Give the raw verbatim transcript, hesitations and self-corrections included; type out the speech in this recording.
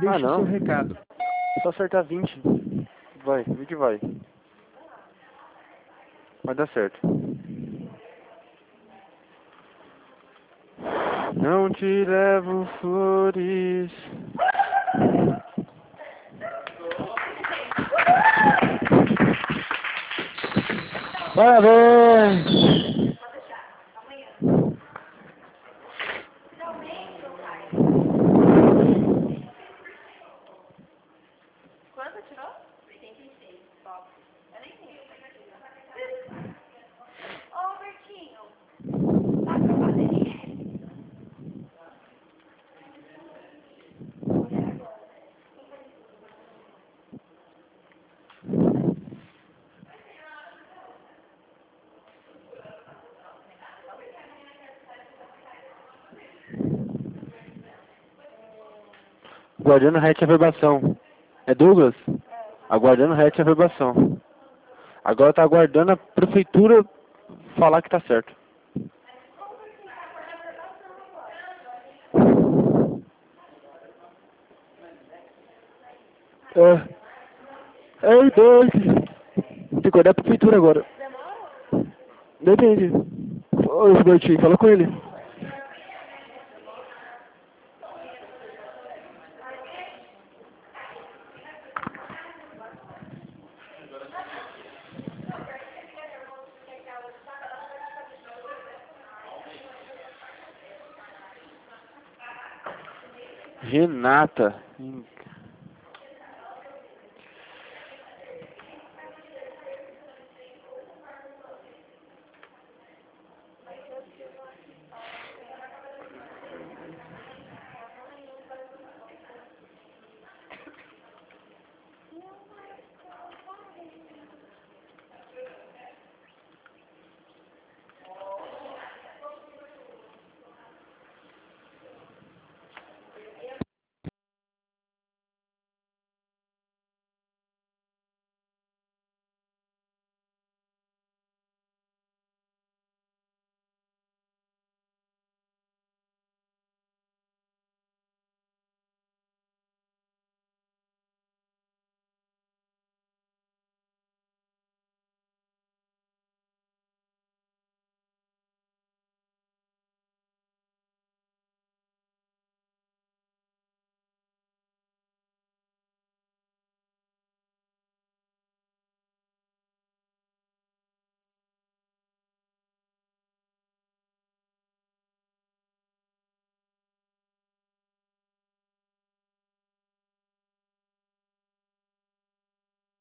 Deixe Ah, o seu não. recado. Só acertar vinte. Vai, vê que vai. Vai dar certo. Não te levo flores. Parabéns! Quanto tirou? oitenta e seis. Top. Eu nem sei. Ô, Bertinho. Tá com bateria? Guardando rete a verbação. É Douglas? Aguardando rete a verbação. Agora tá aguardando a prefeitura falar que tá certo. É. Ei, Doug! Tem que guardar a prefeitura agora. Depende. Ô, Bertinho, fala com ele. Renata.